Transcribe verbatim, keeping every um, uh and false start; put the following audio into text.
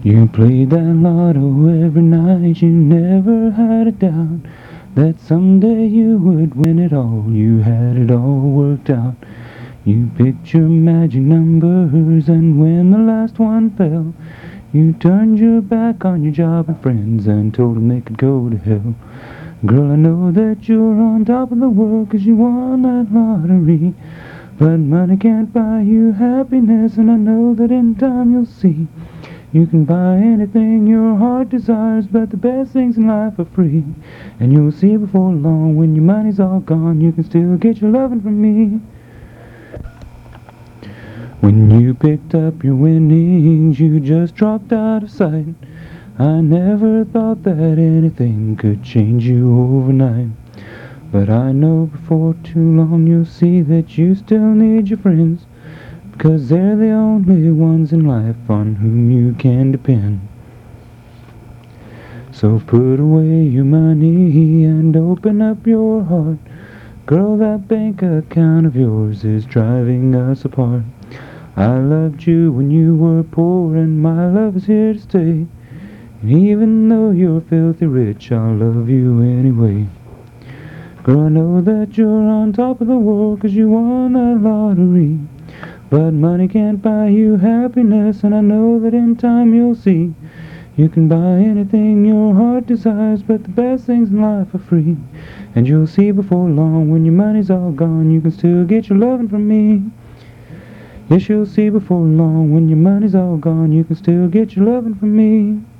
You played that lotto every night, you never had a doubt that someday you would win it all. You had it all worked out. You picked your magic numbers, and when the last one fell, you turned your back on your job and friends and told them they could go to hell. Girl, I know that you're on top of the world 'cause you won that lottery, but money can't buy you happiness, and I know that in time you'll see you can buy anything your heart desires, but the best things in life are free. And you'll see before long, when your money's all gone, you can still get your loving from me. When you picked up your winnings, you just dropped out of sight. I never thought that anything could change you overnight, but I know before too long you'll see that you still need your friends, because they're the only ones in life on whom you can depend. So put away your money and open up your heart. Girl, that bank account of yours is driving us apart. I loved you when you were poor, and my love is here to stay. And even though you're filthy rich, I'll love you anyway. Girl, I know that you're on top of the world 'cause you won that lottery, but money can't buy you happiness, and I know that in time you'll see you can buy anything your heart desires, but the best things in life are free. And you'll see before long, when your money's all gone, you can still get your loving from me. Yes, you'll see before long, when your money's all gone, you can still get your loving from me.